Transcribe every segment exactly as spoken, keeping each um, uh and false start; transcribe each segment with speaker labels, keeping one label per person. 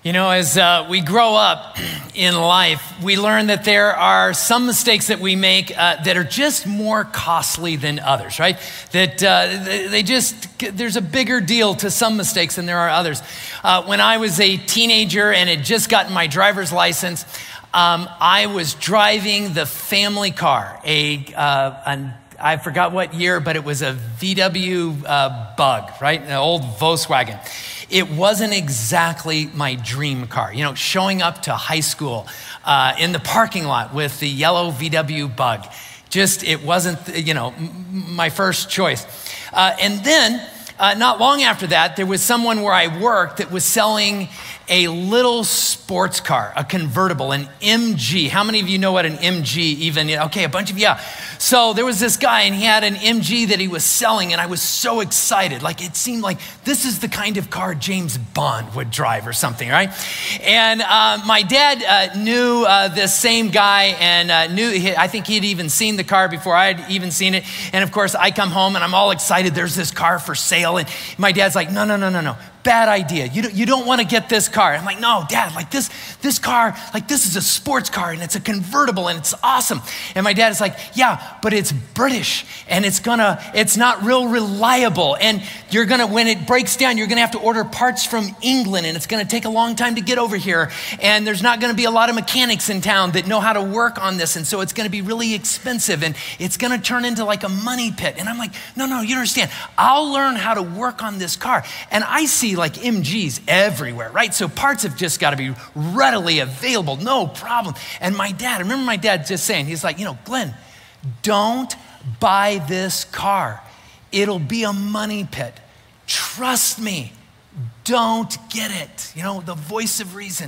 Speaker 1: You know, as uh, we grow up in life, we learn that there are some mistakes that we make uh, that are just more costly than others, right? That uh, they just, there's a bigger deal to some mistakes than there are others. Uh, when I was a teenager and had just gotten my driver's license, um, I was driving the family car, a, uh, an I forgot what year, but it was a V W uh, Bug, right? An old Volkswagen. It wasn't exactly my dream car. You know, showing up to high school uh, in the parking lot with the yellow V W Bug. Just, it wasn't, you know, m- my first choice. Uh, and then, uh, not long after that, there was someone where I worked that was selling a little sports car, a convertible, an M G. How many of you know what an M G even is? Okay, a bunch of you, yeah. So there was this guy and he had an M G that he was selling and I was so excited. Like it seemed like this is the kind of car James Bond would drive or something, right? And uh, my dad uh, knew uh, this same guy and uh, knew, I think he'd even seen the car before I had even seen it. And of course I come home and I'm all excited. There's this car for sale. And my dad's like, no, no, no, no, no. Bad idea. You don't, you don't want to get this car. I'm like, no, Dad, like this, this car, like this is a sports car and it's a convertible and it's awesome. And my dad is like, yeah, but it's British and it's gonna, it's not real reliable. And you're gonna, when it breaks down, you're gonna have to order parts from England and it's gonna take a long time to get over here. And there's not gonna be a lot of mechanics in town that know how to work on this. And so it's gonna be really expensive and it's gonna turn into like a money pit. And I'm like, no, no, you don't understand. I'll learn how to work on this car. And I see like M Gs everywhere, right? So parts have just got to be readily available, no problem. And my dad, I remember my dad just saying, he's like, you know, Glenn, don't buy this car. It'll be a money pit. Trust me, don't get it. You know, the voice of reason.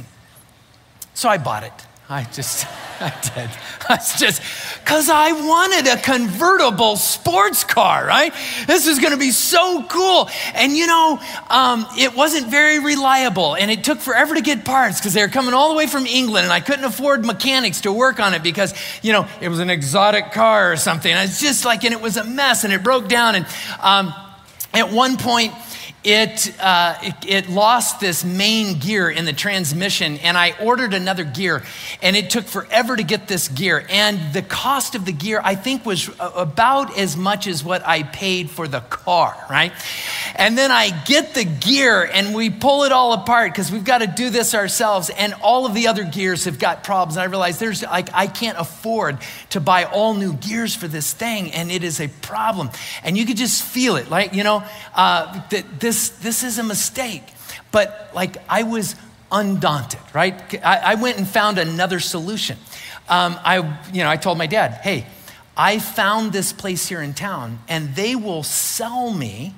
Speaker 1: So I bought it. I just, I did. That's just, because I wanted a convertible sports car, right? This was going to be so cool. And you know, um, it wasn't very reliable and it took forever to get parts because they were coming all the way from England and I couldn't afford mechanics to work on it because, you know, it was an exotic car or something. And it's just like, and it was a mess and it broke down. And um, at one point, It, uh, it it lost this main gear in the transmission and I ordered another gear and it took forever to get this gear. And the cost of the gear I think was about as much as what I paid for the car, right? And then I get the gear and we pull it all apart because we've got to do this ourselves and all of the other gears have got problems. And I realized there's like, I can't afford to buy all new gears for this thing and it is a problem. And you could just feel it, like, you know, uh, that this This, this is a mistake, but like I was undaunted, right? I, I went and found another solution. Um, I, you know, I told my dad, hey, I found this place here in town and they will sell me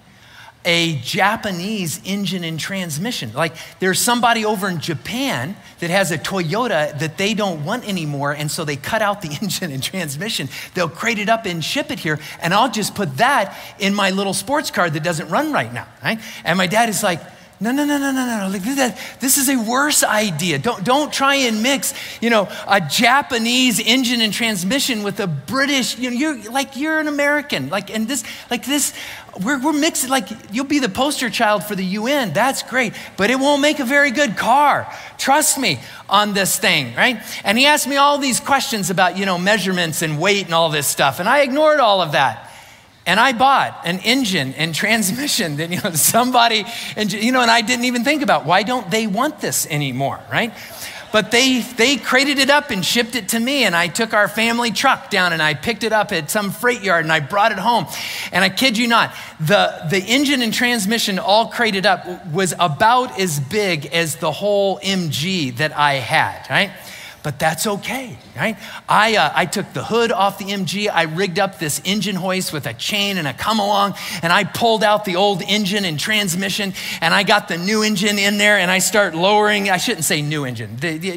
Speaker 1: a Japanese engine and transmission. Like there's somebody over in Japan that has a Toyota that they don't want anymore. And so they cut out the engine and transmission. They'll crate it up and ship it here. And I'll just put that in my little sports car that doesn't run right now, right? And my dad is like, no, no, no, no, no, no. Like that, this is a worse idea. Don't, don't try and mix, you know, a Japanese engine and transmission with a British, you know, you're like, you're an American. Like, and this, like this, we're, we're mixing, like you'll be the poster child for the U N. That's great, but it won't make a very good car. Trust me on this thing, right? And he asked me all these questions about, you know, measurements and weight and all this stuff. And I ignored all of that. And I bought an engine and transmission that, you know, somebody, and you know, and I didn't even think about why don't they want this anymore, right? But they they crated it up and shipped it to me and I took our family truck down and I picked it up at some freight yard and I brought it home. And I kid you not, the, the engine and transmission all crated up was about as big as the whole M G that I had, right? But that's okay, right? I uh, I took the hood off the M G. I rigged up this engine hoist with a chain and a come along, and I pulled out the old engine and transmission, and I got the new engine in there, and I start lowering. I shouldn't say new engine. The, the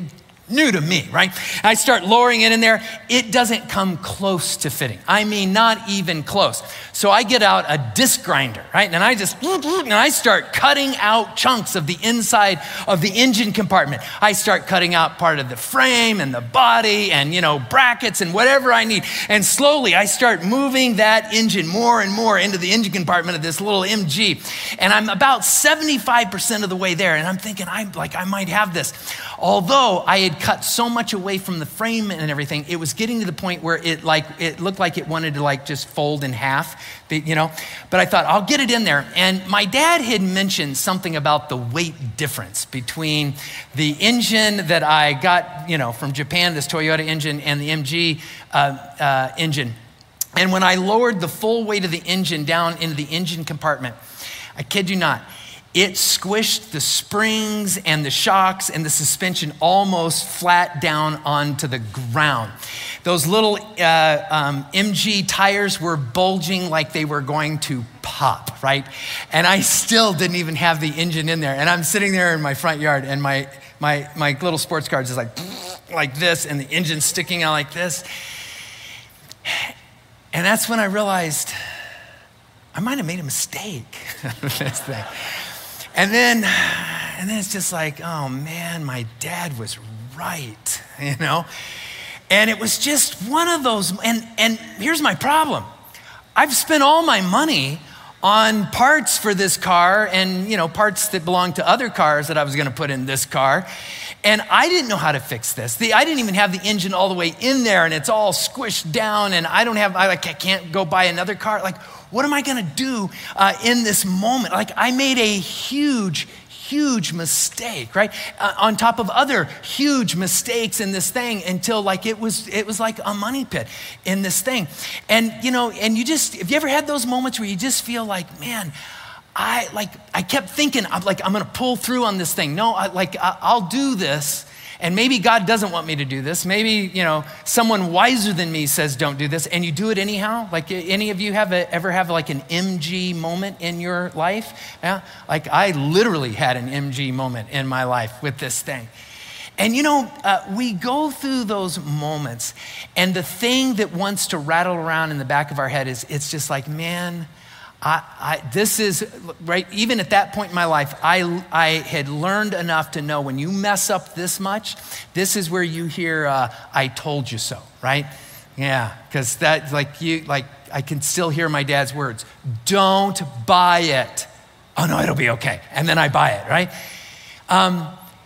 Speaker 1: new to me, right? I start lowering it in there. It doesn't come close to fitting. I mean, not even close. So I get out a disc grinder, right? And I just, and I start cutting out chunks of the inside of the engine compartment. I start cutting out part of the frame and the body and, you know, brackets and whatever I need. And slowly I start moving that engine more and more into the engine compartment of this little M G. And I'm about seventy-five percent of the way there. And I'm thinking, I'm like, I might have this. Although I had cut so much away from the frame and everything, it was getting to the point where it like it looked like it wanted to like just fold in half, you know. But I thought, I'll get it in there. And my dad had mentioned something about the weight difference between the engine that I got, you know, from Japan, this Toyota engine, and the M G uh, uh, engine. And when I lowered the full weight of the engine down into the engine compartment, I kid you not, it squished the springs and the shocks and the suspension almost flat down onto the ground. Those little uh, um, M G tires were bulging like they were going to pop, right? And I still didn't even have the engine in there. And I'm sitting there in my front yard and my my my little sports car is just like, like this, and the engine's sticking out like this. And that's when I realized I might have made a mistake with this thing. And then, and then it's just like, oh man, my dad was right, you know? And it was just one of those, and, and here's my problem. I've spent all my money on parts for this car and, you know, parts that belong to other cars that I was gonna put in this car. And I didn't know how to fix this. The, I didn't even have the engine all the way in there, and it's all squished down, and I don't have, I, like, I can't go buy another car. Like, what am I gonna do uh, in this moment? Like, I made a huge, huge mistake, right? Uh, on top of other huge mistakes in this thing until like it was, it was like a money pit in this thing. And, you know, and you just, have you ever had those moments where you just feel like, man, I like, I kept thinking, I'm like, I'm gonna pull through on this thing. No, I, like, I, I'll do this. And maybe God doesn't want me to do this. Maybe, you know, someone wiser than me says don't do this, and you do it anyhow. Like, any of you have a, ever have like an M G moment in your life? Yeah, like I literally had an M G moment in my life with this thing. And you know, uh, we go through those moments, and the thing that wants to rattle around in the back of our head is, it's just like, man, I, I, this is, right, even at that point in my life, I, I had learned enough to know when you mess up this much, this is where you hear, uh, I told you so, right? Yeah, because that, like you, like I can still hear my dad's words, don't buy it. Oh no, it'll be okay. And then I buy it, right? Um,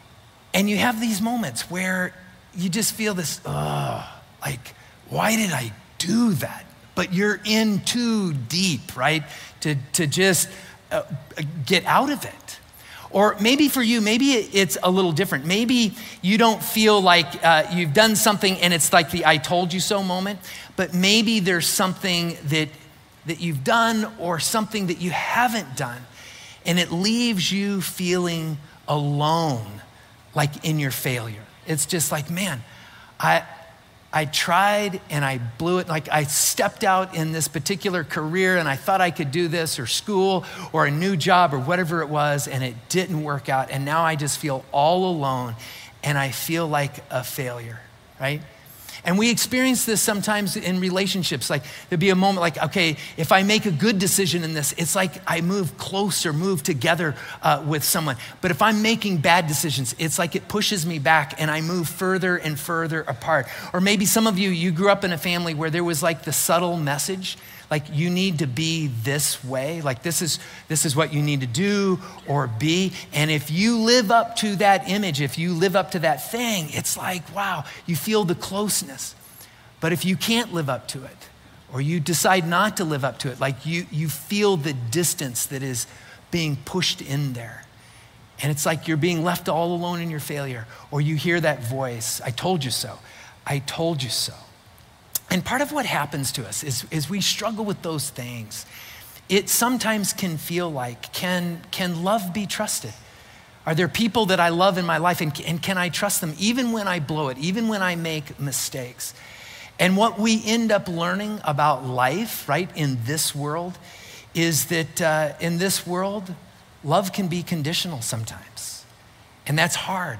Speaker 1: and you have these moments where you just feel this, oh, like, why did I do that? But you're in too deep, right? To, to just uh, get out of it. Or maybe for you, maybe it's a little different. Maybe you don't feel like uh, you've done something and it's like the I told you so moment, but maybe there's something that, that you've done or something that you haven't done, and it leaves you feeling alone, like in your failure. It's just like, man, I, I tried and I blew it. Like I stepped out in this particular career and I thought I could do this, or school or a new job or whatever it was, and it didn't work out. And now I just feel all alone and I feel like a failure, right? And we experience this sometimes in relationships. Like there'd be a moment like, okay, if I make a good decision in this, it's like I move closer, move together uh, with someone. But if I'm making bad decisions, it's like it pushes me back and I move further and further apart. Or maybe some of you, you grew up in a family where there was like the subtle message, like you need to be this way, like this is this is what you need to do or be. And if you live up to that image, if you live up to that thing, it's like, wow, you feel the closeness. But if you can't live up to it, or you decide not to live up to it, like you you feel the distance that is being pushed in there. And it's like you're being left all alone in your failure. Or you hear that voice, I told you so, I told you so. And part of what happens to us is, is we struggle with those things. It sometimes can feel like, can, can love be trusted? Are there people that I love in my life, and, and can I trust them even when I blow it, even when I make mistakes? And what we end up learning about life, right, in this world, is that uh, in this world, love can be conditional sometimes. And that's hard.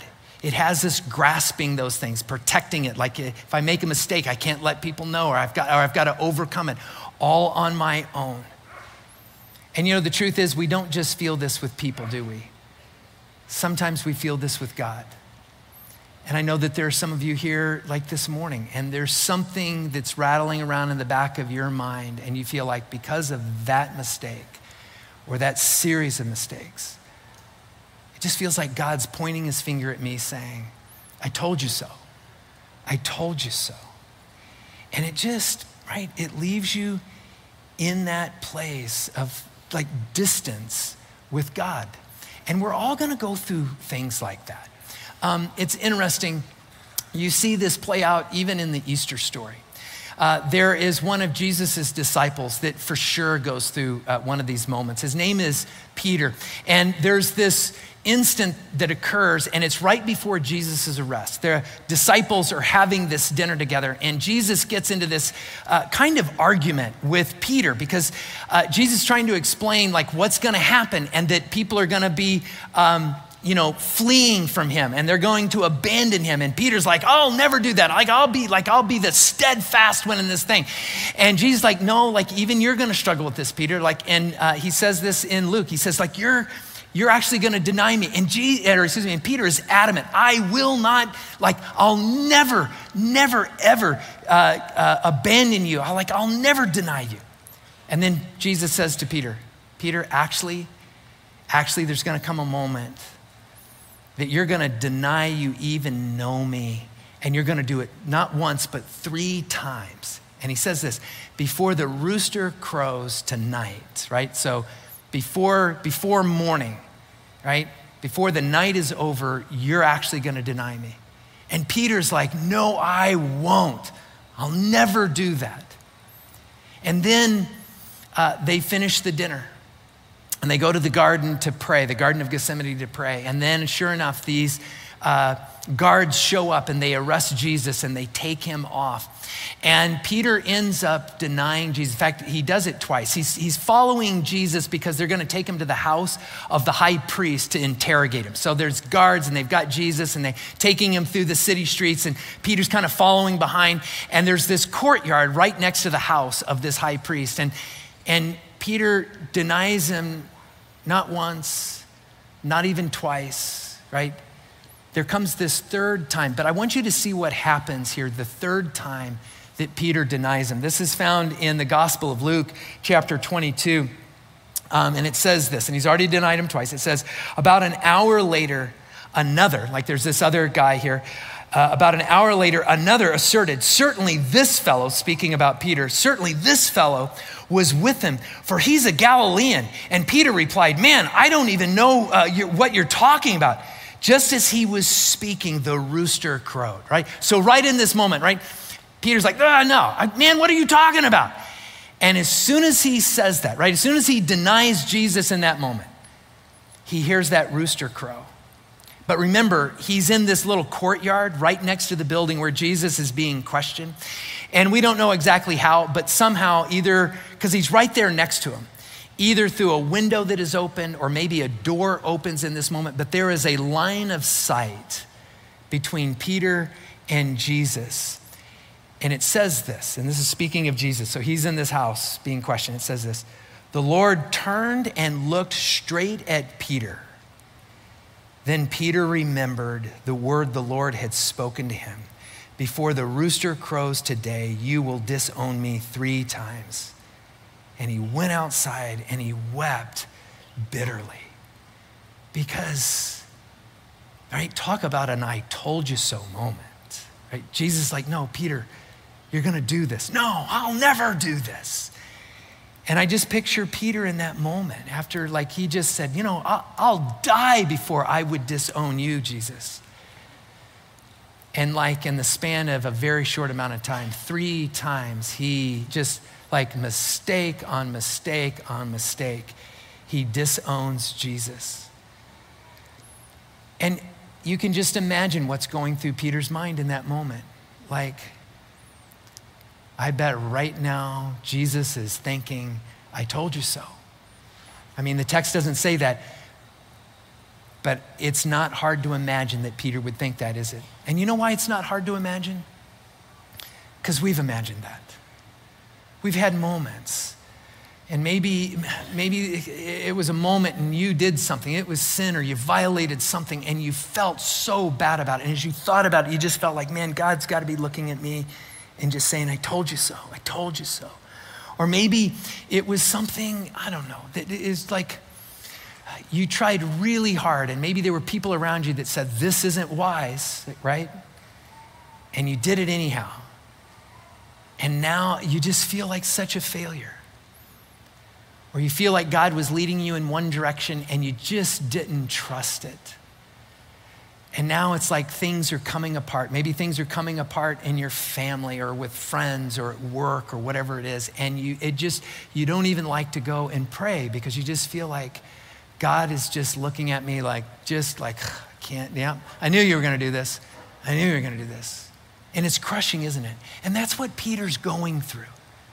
Speaker 1: it has us grasping those things, protecting it. Like if I make a mistake, I can't let people know, or I've got, or I've got to overcome it all on my own. And you know, the truth is we don't just feel this with people, do we? Sometimes we feel this with God. And I know that there are some of you here like this morning, and there's something that's rattling around in the back of your mind, and you feel like because of that mistake or that series of mistakes, it just feels like God's pointing his finger at me saying, I told you so. I told you so. And it just, right, it leaves you in that place of like distance with God. And we're all gonna go through things like that. Um, it's interesting, you see this play out even in the Easter story. Uh, there is one of Jesus's disciples that for sure goes through uh, one of these moments. His name is Peter. And there's this instant that occurs, and it's right before Jesus' arrest. The disciples are having this dinner together, and Jesus gets into this uh, kind of argument with Peter because uh, Jesus is trying to explain like what's gonna happen and that people are gonna be um, you know, fleeing from him, and they're going to abandon him. And Peter's like, I'll never do that. Like, I'll be like, I'll be the steadfast one in this thing. And Jesus like, no, like even you're gonna struggle with this, Peter. Like, and uh, he says this in Luke. He says like, you're, you're actually gonna deny me. And Jesus, or excuse me, and Peter is adamant. I will not, like, I'll never, never, ever uh, uh, abandon you. I'll like, I'll never deny you. And then Jesus says to Peter, Peter, actually, actually there's gonna come a moment that you're gonna deny you even know me, and you're gonna do it not once, but three times. And he says this, before the rooster crows tonight, right? So before, before morning, right? Before the night is over, you're actually gonna deny me. And Peter's like, no, I won't. I'll never do that. And then uh, they finish the dinner. And they go to the garden to pray, the Garden of Gethsemane to pray. And then sure enough, these uh, guards show up and they arrest Jesus and they take him off. And Peter ends up denying Jesus. In fact, he does it twice. He's, he's following Jesus because they're gonna take him to the house of the high priest to interrogate him. So there's guards and they've got Jesus and they're taking him through the city streets, and Peter's kind of following behind. And there's this courtyard right next to the house of this high priest. And, and Peter denies him not once, not even twice, right? There comes this third time, but I want you to see what happens here the third time that Peter denies him. This is found in the Gospel of Luke, chapter twenty-two. Um, and it says this, and he's already denied him twice. It says, about an hour later, another, like there's this other guy here, Uh, about an hour later, another asserted, certainly this fellow, speaking about Peter, certainly this fellow was with him, for he's a Galilean. And Peter replied, man, I don't even know uh, you're, what you're talking about. Just as he was speaking, the rooster crowed, right? So right in this moment, right? Peter's like, oh, no, I, man, what are you talking about? And as soon as he says that, right? As soon as he denies Jesus in that moment, he hears that rooster crow. But remember, he's in this little courtyard right next to the building where Jesus is being questioned. And we don't know exactly how, but somehow either, because he's right there next to him, either through a window that is open or maybe a door opens in this moment, but there is a line of sight between Peter and Jesus. And it says this, and this is speaking of Jesus. So he's in this house being questioned. It says this, the Lord turned and looked straight at Peter. Then Peter remembered the word the Lord had spoken to him. Before the rooster crows today, you will disown me three times. And he went outside and he wept bitterly. Because, right, talk about an I told you so moment. Right? Jesus is like, no, Peter, you're gonna do this. No, I'll never do this. And I just picture Peter in that moment after, like he just said, you know, I'll, I'll die before I would disown you, Jesus. And like in the span of a very short amount of time, three times he just like mistake on mistake on mistake, he disowns Jesus. And you can just imagine what's going through Peter's mind in that moment. Like, I bet right now Jesus is thinking, I told you so. I mean, the text doesn't say that, But it's not hard to imagine that Peter would think that, is it? And you know why it's not hard to imagine? Because we've imagined that. We've had moments. And maybe, maybe it was a moment and you did something. It was sin or you violated something and you felt so bad about it. And as you thought about it, you just felt like, man, God's got to be looking at me and just saying, I told you so. I told you so. Or maybe it was something, I don't know, that is like, you tried really hard and maybe there were people around you that said, this isn't wise, right? And you did it anyhow. And now you just feel like such a failure. Or you feel like God was leading you in one direction and you just didn't trust it. And now it's like things are coming apart. Maybe things are coming apart in your family or with friends or at work or whatever it is. And you, it just, you don't even like to go and pray because you just feel like, God is just looking at me like, just like, I can't, yeah, I knew you were gonna do this. I knew you were gonna do this. And it's crushing, isn't it? And that's what Peter's going through.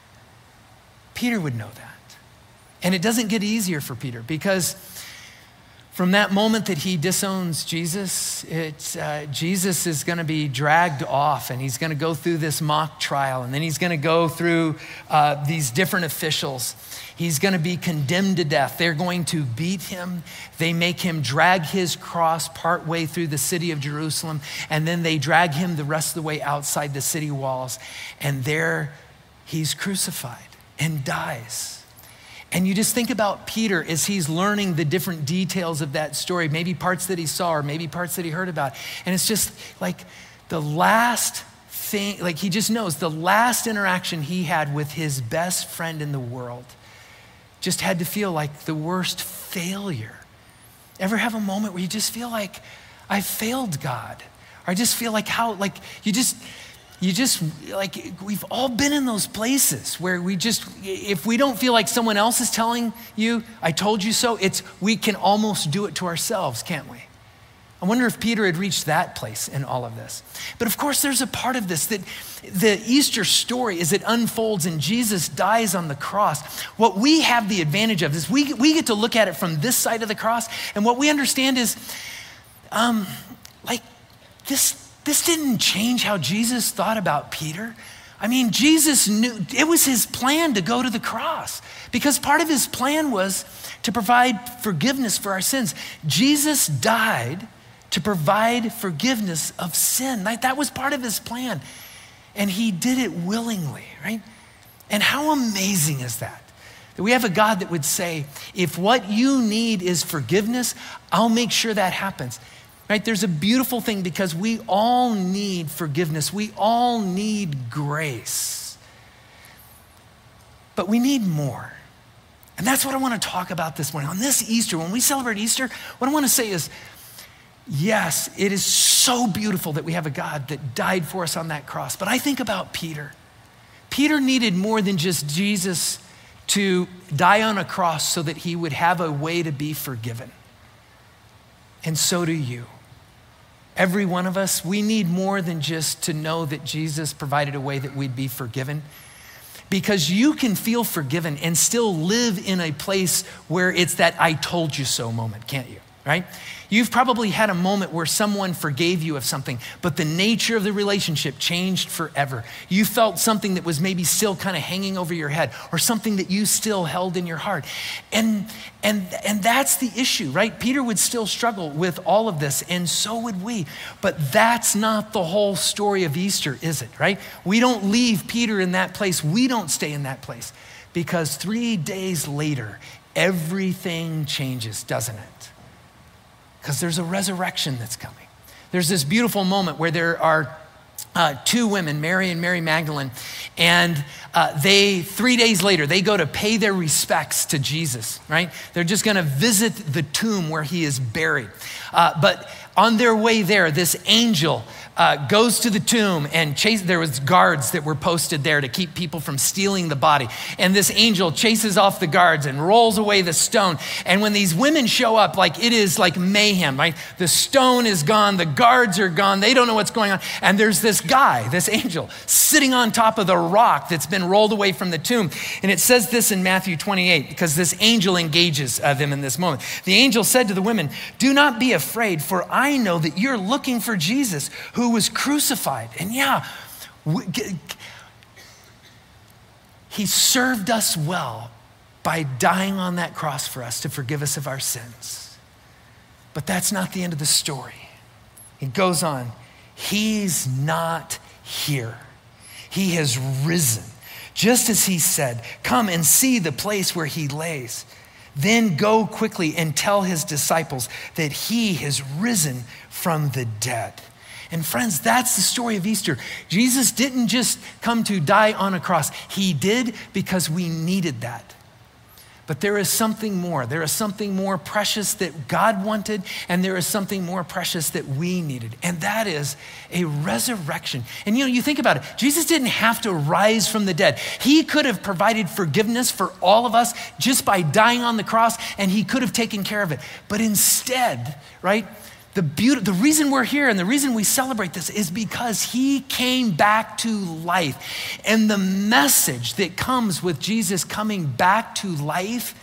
Speaker 1: Peter would know that. And it doesn't get easier for Peter because from that moment that he disowns Jesus, it's, uh, Jesus is gonna be dragged off and he's gonna go through this mock trial and then he's gonna go through uh, these different officials. He's gonna be condemned to death. They're going to beat him. They make him drag his cross partway through the city of Jerusalem, and then they drag him the rest of the way outside the city walls. And there he's crucified and dies. And you just think about Peter as he's learning the different details of that story, maybe parts that he saw or maybe parts that he heard about. And it's just like the last thing, like he just knows the last interaction he had with his best friend in the world just had to feel like the worst failure. Ever have a moment where you just feel like, I failed God? Or I just feel like how, like you just, you just, like we've all been in those places where we just, if we don't feel like someone else is telling you, I told you so, it's, we can almost do it to ourselves, can't we? I wonder if Peter had reached that place in all of this. But of course, there's a part of this that the Easter story, as it unfolds and Jesus dies on the cross, what we have the advantage of is we, we get to look at it from this side of the cross, and what we understand is, um, like, this, this didn't change how Jesus thought about Peter. I mean, Jesus knew, it was his plan to go to the cross because part of his plan was to provide forgiveness for our sins. Jesus died to provide forgiveness of sin. Like, that was part of his plan. And he did it willingly, right? And how amazing is that? That we have a God that would say, if what you need is forgiveness, I'll make sure that happens. Right? There's a beautiful thing because we all need forgiveness. We all need grace. But we need more. And that's what I want to talk about this morning. On this Easter, when we celebrate Easter, what I want to say is, yes, it is so beautiful that we have a God that died for us on that cross. But I think about Peter. Peter needed more than just Jesus to die on a cross so that he would have a way to be forgiven. And so do you. Every one of us, we need more than just to know that Jesus provided a way that we'd be forgiven. Because you can feel forgiven and still live in a place where it's that I told you so moment, can't you? Right? You've probably had a moment where someone forgave you of something, but the nature of the relationship changed forever. You felt something that was maybe still kind of hanging over your head or something that you still held in your heart. And, and, and that's the issue, right? Peter would still struggle with all of this, and so would we. But that's not the whole story of Easter, is it, right? We don't leave Peter in that place. We don't stay in that place because three days later, everything changes, doesn't it? Because there's a resurrection that's coming. There's this beautiful moment where there are uh, two women, Mary and Mary Magdalene, and uh, they, three days later, they go to pay their respects to Jesus, right? They're just gonna visit the tomb where he is buried. Uh, but on their way there, this angel uh, goes to the tomb and chase, there was guards that were posted there to keep people from stealing the body. And this angel chases off the guards and rolls away the stone. And when these women show up, like it is like mayhem, right? The stone is gone, the guards are gone, they don't know what's going on. And there's this guy, this angel, sitting on top of the rock that's been rolled away from the tomb. And it says this in Matthew twenty-eight, because this angel engages uh, them in this moment. The angel said to the women, "Do not be afraid, for I know that you're looking for Jesus who was crucified." And yeah, we, he served us well by dying on that cross for us to forgive us of our sins. But that's not the end of the story. It goes on. He's not here. He has risen. Just as he said, "Come and see the place where he lays. Then go quickly and tell his disciples that he has risen from the dead." And friends, that's the story of Easter. Jesus didn't just come to die on a cross. He did because we needed that. But there is something more. There is something more precious that God wanted, and there is something more precious that we needed, and that is a resurrection. And you know, you think about it, Jesus didn't have to rise from the dead. He could have provided forgiveness for all of us just by dying on the cross, and he could have taken care of it. But instead, right, the beauty, the reason we're here and the reason we celebrate this is because he came back to life. And the message that comes with Jesus coming back to life,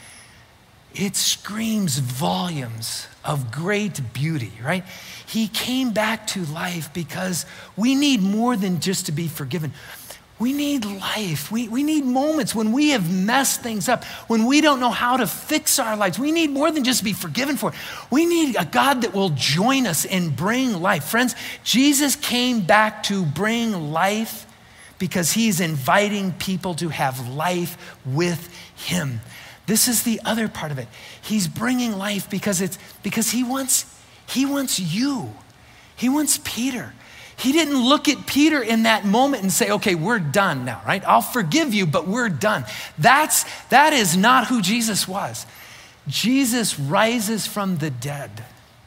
Speaker 1: it screams volumes of great beauty, right? He came back to life because we need more than just to be forgiven. We need life. We, we need moments when we have messed things up, when we don't know how to fix our lives. We need more than just to be forgiven for it. We need a God that will join us and bring life. Friends, Jesus came back to bring life because he's inviting people to have life with him. This is the other part of it. He's bringing life because it's because he wants, he wants you. He wants Peter. He didn't look at Peter in that moment and say, "Okay, we're done now, right? I'll forgive you, but we're done." That's, that is not who Jesus was. Jesus rises from the dead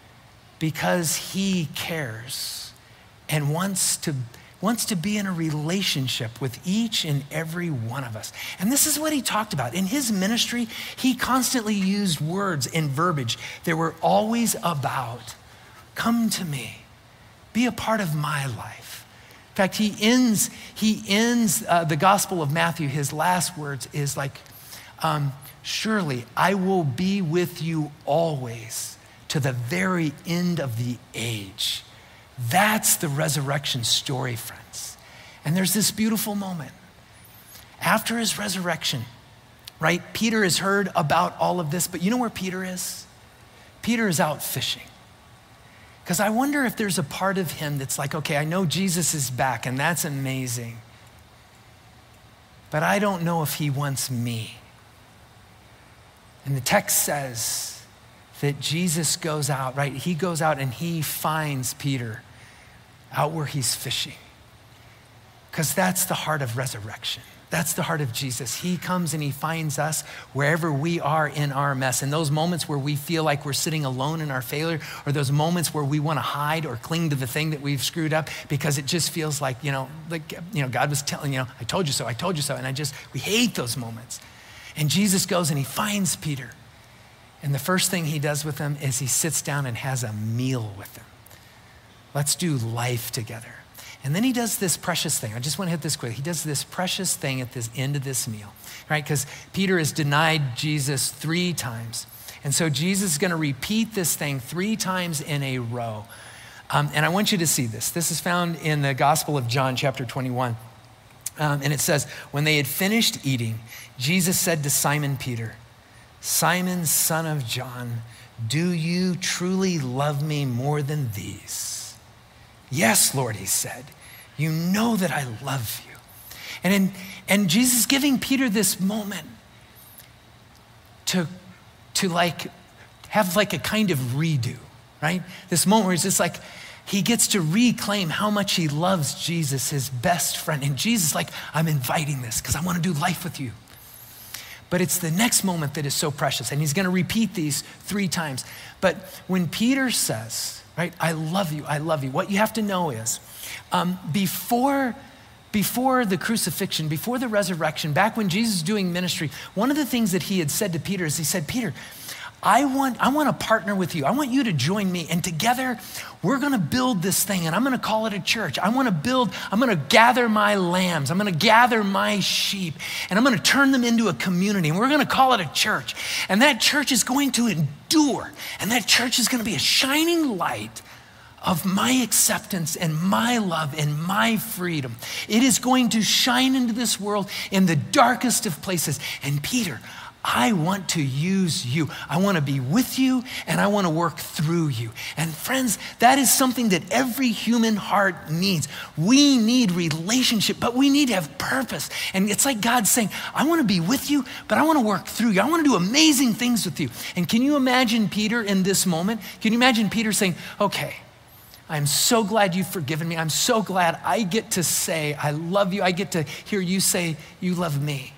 Speaker 1: because he cares and wants to, wants to be in a relationship with each and every one of us. And this is what he talked about. In his ministry, he constantly used words and verbiage that were always about, "Come to me. Be a part of my life." In fact, he ends, he ends uh, the Gospel of Matthew, his last words is like, um, "Surely I will be with you always to the very end of the age." That's the resurrection story, friends. And there's this beautiful moment. After his resurrection, right, Peter has heard about all of this, but you know where Peter is? Peter is out fishing. Because I wonder if there's a part of him that's like, "Okay, I know Jesus is back and that's amazing, but I don't know if he wants me." And the text says that Jesus goes out, right? He goes out and he finds Peter out where he's fishing. Because that's the heart of resurrection. That's the heart of Jesus. He comes and he finds us wherever we are in our mess. In those moments where we feel like we're sitting alone in our failure, or those moments where we want to hide or cling to the thing that we've screwed up because it just feels like, you know, like, you know, God was telling, you know, "I told you so, I told you so." And I just, we hate those moments. And Jesus goes and he finds Peter. And the first thing he does with him is he sits down and has a meal with him. Let's do life together. And then he does this precious thing. I just want to hit this quick. He does this precious thing at the end of this meal, right? Because Peter has denied Jesus three times. And so Jesus is going to repeat this thing three times in a row. Um, and I want you to see this. This is found in the Gospel of John, chapter twenty-one. Um, and it says, "When they had finished eating, Jesus said to Simon Peter, 'Simon, son of John, do you truly love me more than these?' 'Yes, Lord,' he said, 'you know that I love you.'" And, in, and Jesus is giving Peter this moment to, to like have like a kind of redo, right? This moment where it's just like, he gets to reclaim how much he loves Jesus, his best friend. And Jesus is like, "I'm inviting this because I want to do life with you." But it's the next moment that is so precious. And he's going to repeat these three times. But when Peter says, right, "I love you, I love you," what you have to know is um, before, before the crucifixion, before the resurrection, back when Jesus was doing ministry, one of the things that he had said to Peter is he said, "Peter, I want, I want to partner with you. I want you to join me. And together, we're going to build this thing, and I'm going to call it a church. I want to build, I'm going to gather my lambs. I'm going to gather my sheep, and I'm going to turn them into a community, and we're going to call it a church. And that church is going to endure, and that church is going to be a shining light of my acceptance and my love and my freedom. It is going to shine into this world in the darkest of places. And Peter, I want to use you. I want to be with you, and I want to work through you. And friends, that is something that every human heart needs. We need relationship, but we need to have purpose. And it's like God saying, I want to be with you, but I want to work through you. I want to do amazing things with you. And can you imagine Peter in this moment? Can you imagine Peter saying, okay, I'm so glad you've forgiven me. I'm so glad I get to say, I love you. I get to hear you say, you love me.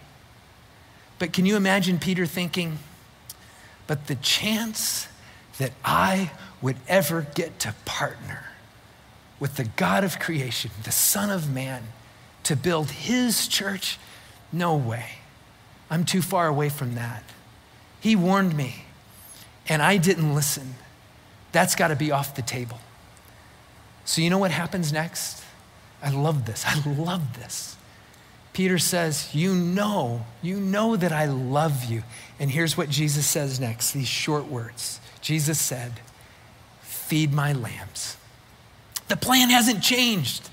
Speaker 1: But can you imagine Peter thinking, but the chance that I would ever get to partner with the God of creation, the Son of Man, to build his church? No way. I'm too far away from that. He warned me, and I didn't listen. That's got to be off the table. So you know what happens next? I love this. I love this. Peter says, you know, you know that I love you. And here's what Jesus says next, these short words. Jesus said, feed my lambs. The plan hasn't changed.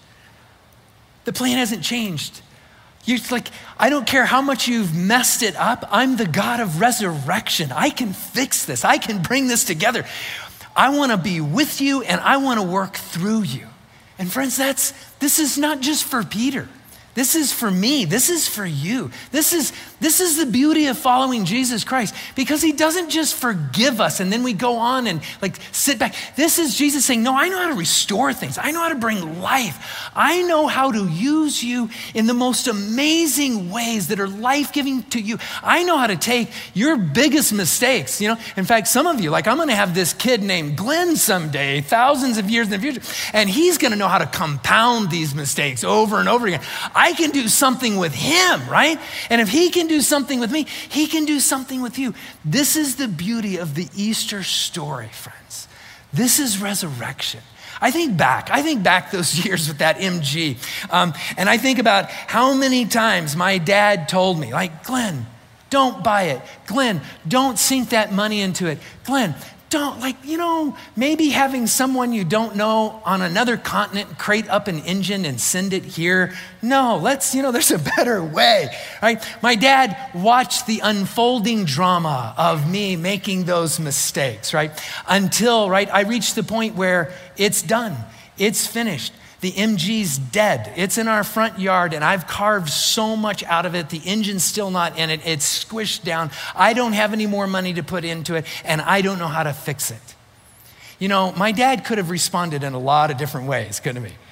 Speaker 1: The plan hasn't changed. You're like, I don't care how much you've messed it up. I'm the God of resurrection. I can fix this. I can bring this together. I want to be with you, and I want to work through you. And friends, that's this is not just for Peter. This is for me. This is for you. This is, this is the beauty of following Jesus Christ, because he doesn't just forgive us and then we go on and like sit back. This is Jesus saying, no, I know how to restore things. I know how to bring life. I know how to use you in the most amazing ways that are life-giving to you. I know how to take your biggest mistakes. You know, in fact, some of you, like I'm going to have this kid named Glenn someday, thousands of years in the future, and he's going to know how to compound these mistakes over and over again. I can do something with him, right? And if he can do something with me, he can do something with you. This is the beauty of the Easter story, friends. This is resurrection. I think back, I think back those years with that M G, um, and I think about how many times my dad told me, like, Glenn, don't buy it. Glenn, don't sink that money into it. Glenn, don't, like, you know, maybe having someone you don't know on another continent crate up an engine and send it here. No, let's, you know, there's a better way, right? My dad watched the unfolding drama of me making those mistakes, right? Until, right, I reached the point where it's done. It's finished. The M G's dead. It's in our front yard, and I've carved so much out of it. The engine's still not in it. It's squished down. I don't have any more money to put into it, and I don't know how to fix it. You know, my dad could have responded in a lot of different ways, couldn't he?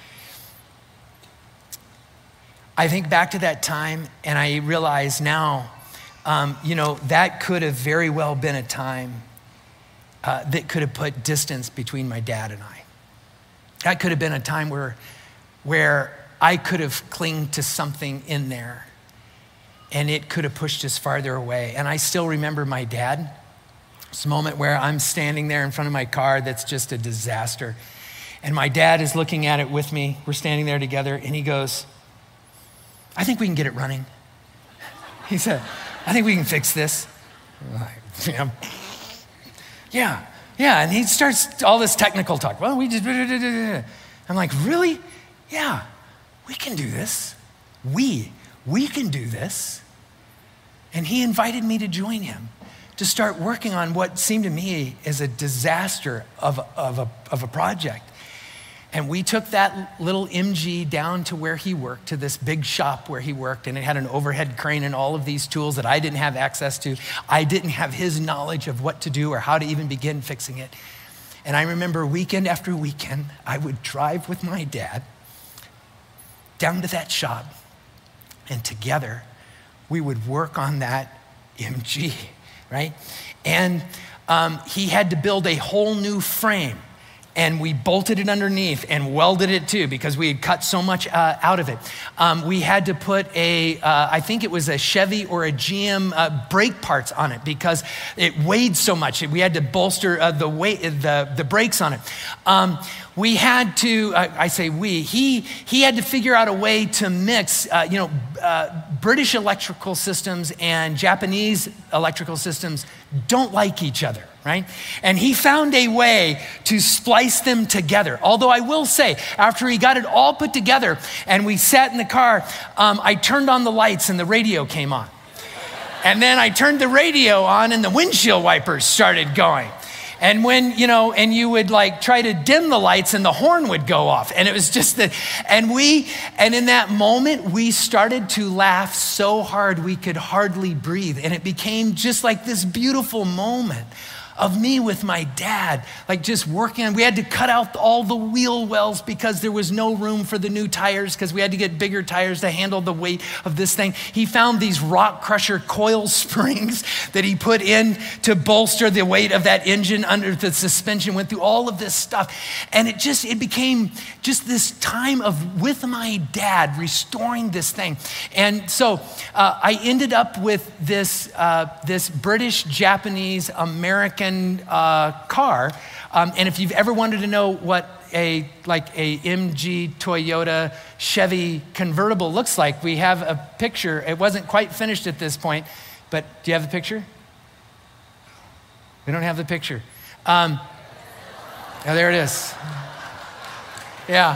Speaker 1: I think back to that time, and I realize now, um, you know, that could have very well been a time uh, that could have put distance between my dad and I. That could have been a time where, where I could have clinged to something in there, and it could have pushed us farther away. And I still remember my dad. It's a moment where I'm standing there in front of my car that's just a disaster. And my dad is looking at it with me. We're standing there together, and he goes, I think we can get it running. He said, I think we can fix this. I'm like, yeah. Yeah. Yeah, and he starts all this technical talk. Well, we just, I'm like, really? Yeah, we can do this. We, we can do this. And he invited me to join him, to start working on what seemed to me as a disaster of, of, a, of a project. And we took that little M G down to where he worked, to this big shop where he worked, and it had an overhead crane and all of these tools that I didn't have access to. I didn't have his knowledge of what to do or how to even begin fixing it. And I remember weekend after weekend, I would drive with my dad down to that shop, and together we would work on that M G, right? And um, he had to build a whole new frame. and we bolted it underneath and welded it too because we had cut so much uh, out of it. Um, we had to put a, uh, I think it was a Chevy or a G M uh, brake parts on it because it weighed so much. We had to bolster uh, the weight, the, the brakes on it. Um, we had to, uh, I say we, he, he had to figure out a way to mix, uh, you know, uh, British electrical systems and Japanese electrical systems don't like each other, right? And he found a way to splice them together. Although I will say, after he got it all put together and we sat in the car, um, I turned on the lights and the radio came on. And then I turned the radio on and the windshield wipers started going. And when, you know, and you would like try to dim the lights and the horn would go off. And it was just that, and we, and in that moment, we started to laugh so hard we could hardly breathe. And it became just like this beautiful moment of me with my dad, like just working. We had to cut out all the wheel wells because there was no room for the new tires because we had to get bigger tires to handle the weight of this thing. He found these rock crusher coil springs that he put in to bolster the weight of that engine under the suspension, went through all of this stuff. And it just, it became just this time of with my dad restoring this thing. And so uh, I ended up with this, uh, this British, Japanese, American Uh, car, um, and if you've ever wanted to know what a like a M G Toyota Chevy convertible looks like, we have a picture. It wasn't quite finished at this point, but do you have the picture? We don't have the picture. Um, oh, there it is. Yeah.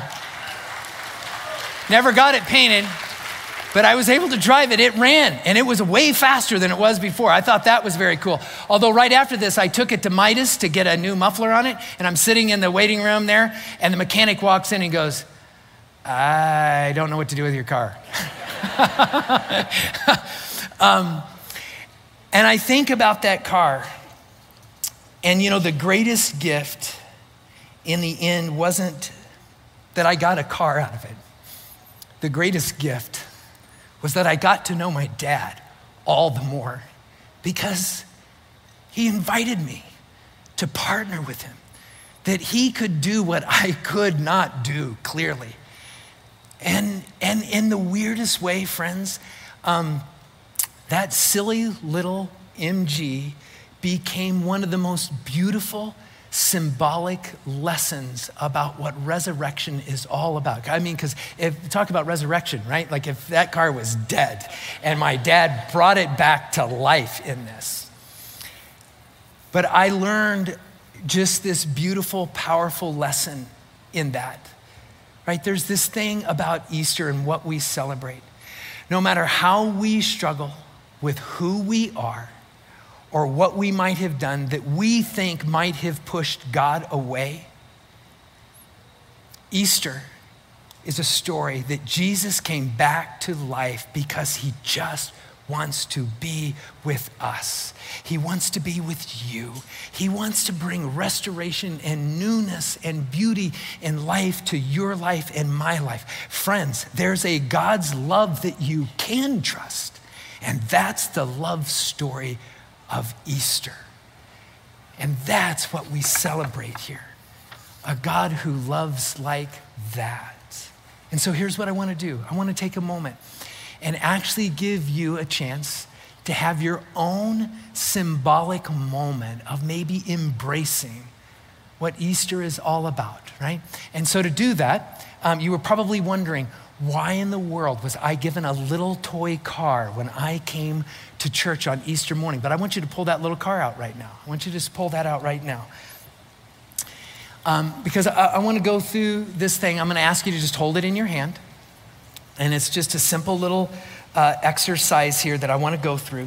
Speaker 1: Never got it painted, but I was able to drive it. It ran, and it was way faster than it was before. I thought that was very cool. Although right after this, I took it to Midas to get a new muffler on it, and I'm sitting in the waiting room there, and the mechanic walks in and goes, I don't know what to do with your car. um, and I think about that car, and you know, the greatest gift in the end wasn't that I got a car out of it. The greatest gift was that I got to know my dad all the more because he invited me to partner with him, that he could do what I could not do, clearly. And, and in the weirdest way, friends, um, that silly little M G became one of the most beautiful, symbolic lessons about what resurrection is all about. I mean, because if talk about resurrection, right? Like if that car was dead and my dad brought it back to life in this. But I learned just this beautiful, powerful lesson in that, right? There's this thing about Easter and what we celebrate. No matter how we struggle with who we are, or what we might have done that we think might have pushed God away. Easter is a story that Jesus came back to life because he just wants to be with us. He wants to be with you. He wants to bring restoration and newness and beauty and life to your life and my life. Friends, there's a God's love that you can trust, and that's the love story of Easter. And that's what we celebrate here. A God who loves like that. And so here's what I want to do. I want to take a moment and actually give you a chance to have your own symbolic moment of maybe embracing what Easter is all about, right? And so to do that, um, you were probably wondering, why in the world was I given a little toy car when I came to church on Easter morning? But I want you to pull that little car out right now. I want you to just pull that out right now. Um, because I, I want to go through this thing. I'm going to ask you to just hold it in your hand. And it's just a simple little uh, exercise here that I want to go through.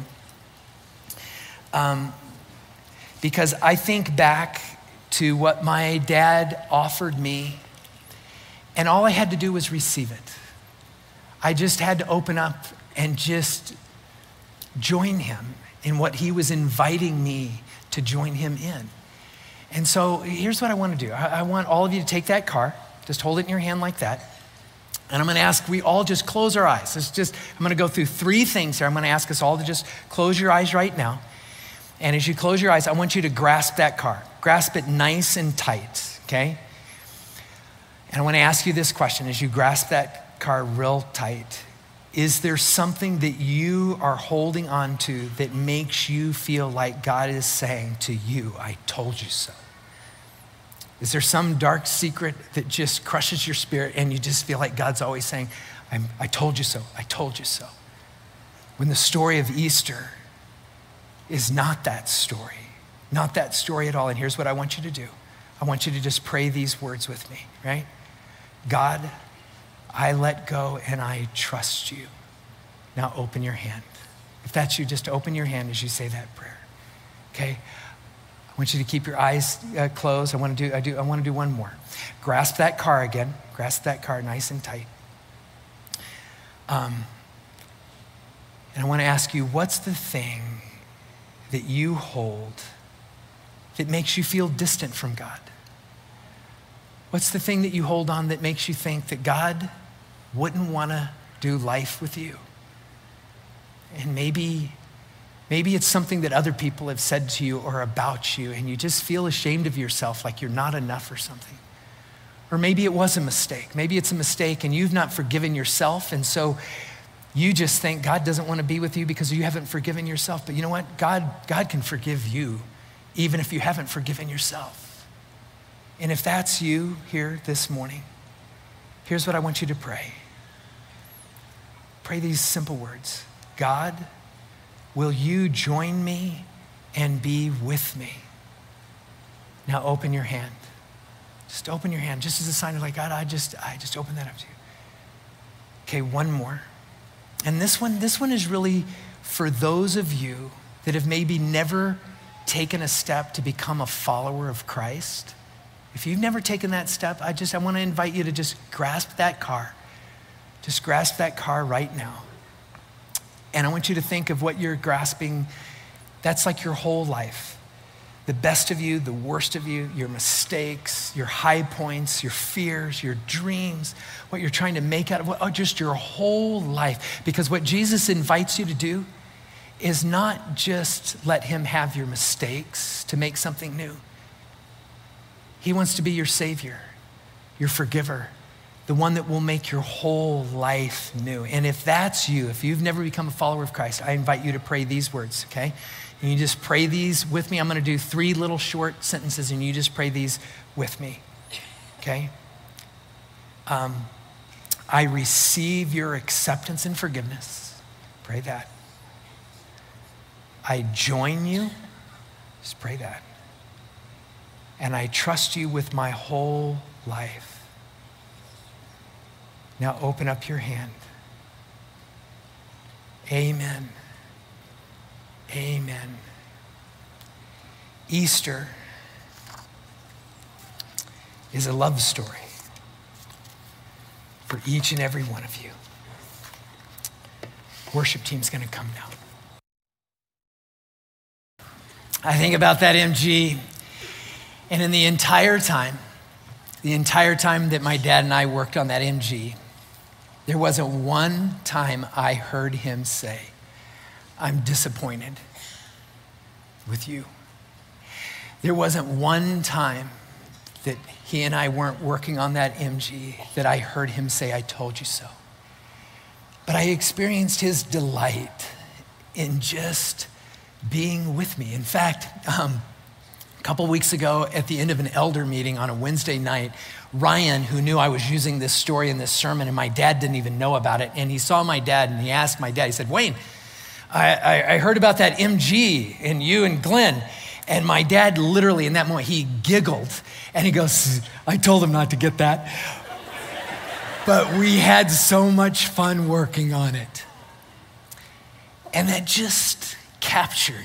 Speaker 1: Um, because I think back to what my dad offered me, and all I had to do was receive it. I just had to open up and just join him in what he was inviting me to join him in. And so here's what I want to do. I, I want all of you to take that car, just hold it in your hand like that. And I'm going to ask, we all just close our eyes. It's just, I'm going to go through three things here. I'm going to ask us all to just close your eyes right now. And as you close your eyes, I want you to grasp that car. Grasp it nice and tight, okay? And I want to ask you this question as you grasp that car real tight. Is there something that you are holding on to that makes you feel like God is saying to you, I told you so? Is there some dark secret that just crushes your spirit and you just feel like God's always saying, I'm, I told you so, I told you so? When the story of Easter is not that story, not that story at all. And here's what I want you to do. I want you to just pray these words with me, right? God, I let go and I trust you. Now open your hand. If that's you, just open your hand as you say that prayer, okay? I want you to keep your eyes uh, closed. I want to do, I do, I want to do one more. Grasp that car again. Grasp that car nice and tight. Um, and I want to ask you, what's the thing that you hold that makes you feel distant from God? What's the thing that you hold on that makes you think that God wouldn't want to do life with you? And maybe, maybe it's something that other people have said to you or about you, and you just feel ashamed of yourself, like you're not enough or something. Or maybe it was a mistake. Maybe it's a mistake and you've not forgiven yourself, and so you just think God doesn't want to be with you because you haven't forgiven yourself. But you know what? God, God can forgive you even if you haven't forgiven yourself. And if that's you here this morning, here's what I want you to pray. Pray these simple words. God, will you join me and be with me? Now open your hand. Just open your hand, just as a sign of like, God, I just, I just open that up to you. Okay, one more. And this one, this one is really for those of you that have maybe never taken a step to become a follower of Christ. If you've never taken that step, I just, I want to invite you to just grasp that car. Just grasp that car right now. And I want you to think of what you're grasping. That's like your whole life. The best of you, the worst of you, your mistakes, your high points, your fears, your dreams, what you're trying to make out of, oh, just your whole life. Because what Jesus invites you to do is not just let him have your mistakes to make something new. He wants to be your savior, your forgiver, the one that will make your whole life new. And if that's you, if you've never become a follower of Christ, I invite you to pray these words, okay? And you just pray these with me. I'm gonna do three little short sentences and you just pray these with me, okay? Um, I receive your acceptance and forgiveness. Pray that. I join you. Just pray that. And I trust you with my whole life. Now open up your hand. Amen. Amen. Easter is a love story for each and every one of you. Worship team's gonna come now. I think about that M G, and in the entire time, the entire time that my dad and I worked on that M G, there wasn't one time I heard him say, I'm disappointed with you. There wasn't one time that he and I weren't working on that M G that I heard him say, I told you so. But I experienced his delight in just being with me. In fact, um, a couple weeks ago at the end of an elder meeting on a Wednesday night, Ryan, who knew I was using this story in this sermon, and my dad didn't even know about it, and he saw my dad and he asked my dad, he said, Wayne, I, I, I heard about that M G and you and Glenn. And my dad literally in that moment, he giggled and he goes, I told him not to get that. But we had so much fun working on it. And that just captured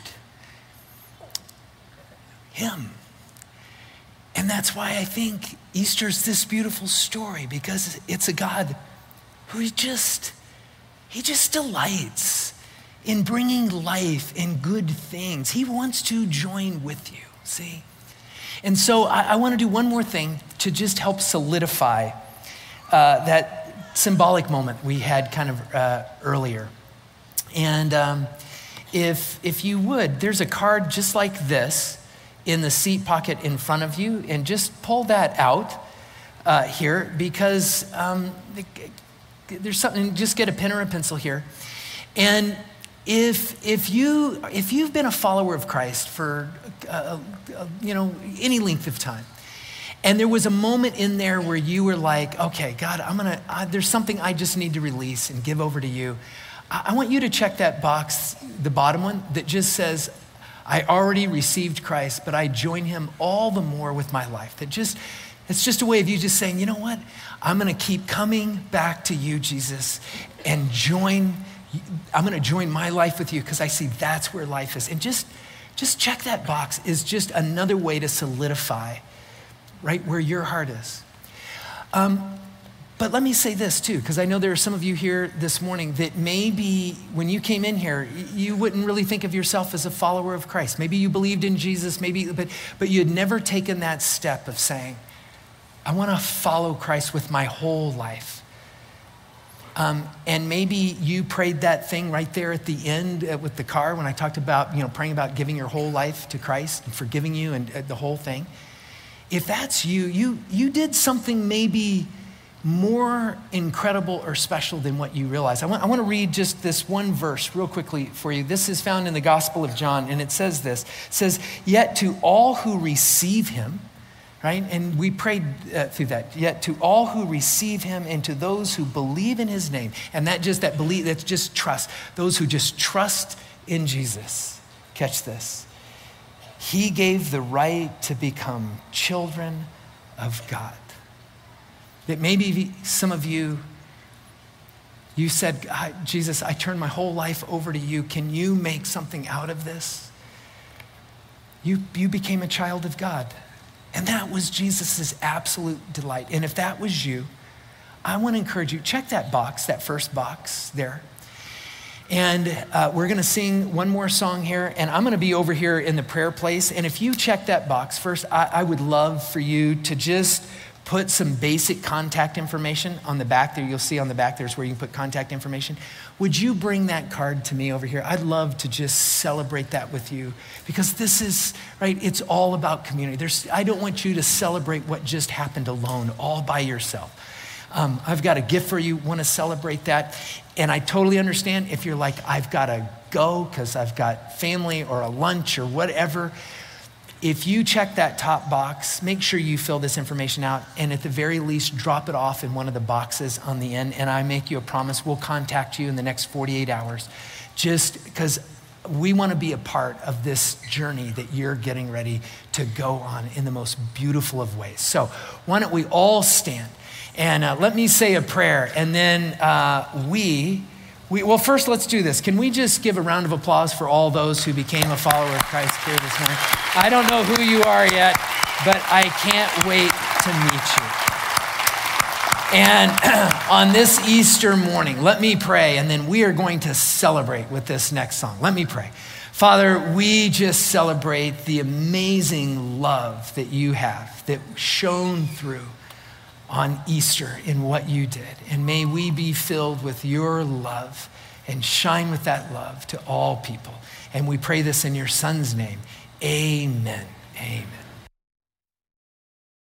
Speaker 1: him. And that's why I think Easter's this beautiful story, because it's a God who just, he just delights in bringing life and good things. He wants to join with you, see? And so I, I want to do one more thing to just help solidify uh, that symbolic moment we had kind of uh, earlier. And um, if, if you would, there's a card just like this in the seat pocket in front of you, and just pull that out uh, here, because um, there's something, just get a pen or a pencil here. And if if you if you've been a follower of Christ for uh, uh, you know any length of time, and there was a moment in there where you were like, okay, God, I'm gonna uh, there's something I just need to release and give over to you. I, I want you to check that box, the bottom one, that just says, I already received Christ, but I join him all the more with my life. That just it's just a way of you just saying, you know what? I'm gonna keep coming back to you, Jesus, and join I'm gonna join my life with you, because I see that's where life is. And just, just check that box is just another way to solidify right where your heart is. Um, but let me say this too, because I know there are some of you here this morning that maybe when you came in here, you wouldn't really think of yourself as a follower of Christ. Maybe you believed in Jesus, maybe, but, but you had never taken that step of saying, I wanna follow Christ with my whole life. Um, and maybe you prayed that thing right there at the end uh, with the car when I talked about, you know, praying about giving your whole life to Christ and forgiving you and uh, the whole thing. If that's you, you, you did something maybe more incredible or special than what you realize. I want, I want to read just this one verse real quickly for you. This is found in the Gospel of John, and it says this. It says, yet to all who receive him, right? And we prayed uh, through that. Yet to all who receive him and to those who believe in his name, and that just that believe, that's just trust. Those who just trust in Jesus. Catch this. He gave the right to become children of God. That maybe some of you, you said, Jesus, I turn my whole life over to you. Can you make something out of this? You, you became a child of God. And that was Jesus's absolute delight. And if that was you, I want to encourage you, check that box, that first box there. And uh, we're going to sing one more song here, and I'm going to be over here in the prayer place. And if you check that box first, I, I would love for you to just put some basic contact information on the back there. You'll see on the back there's where you can put contact information. Would you bring that card to me over here? I'd love to just celebrate that with you, because this is, right, it's all about community. There's, I don't want you to celebrate what just happened alone, all by yourself. Um, I've got a gift for you, want to celebrate that. And I totally understand if you're like, I've got to go because I've got family or a lunch or whatever. If you check that top box, make sure you fill this information out, and at the very least, drop it off in one of the boxes on the end. And I make you a promise, we'll contact you in the next forty-eight hours, just because we want to be a part of this journey that you're getting ready to go on in the most beautiful of ways. So why don't we all stand, and uh, let me say a prayer, and then uh, we, we, well, first let's do this. Can we just give a round of applause for all those who became a follower of Christ here this morning? I don't know who you are yet, but I can't wait to meet you. And on this Easter morning, let me pray, and then we are going to celebrate with this next song. Let me pray. Father, we just celebrate the amazing love that you have, that shone through on Easter in what you did. And may we be filled with your love and shine with that love to all people. And we pray this in your Son's name. Amen. Amen.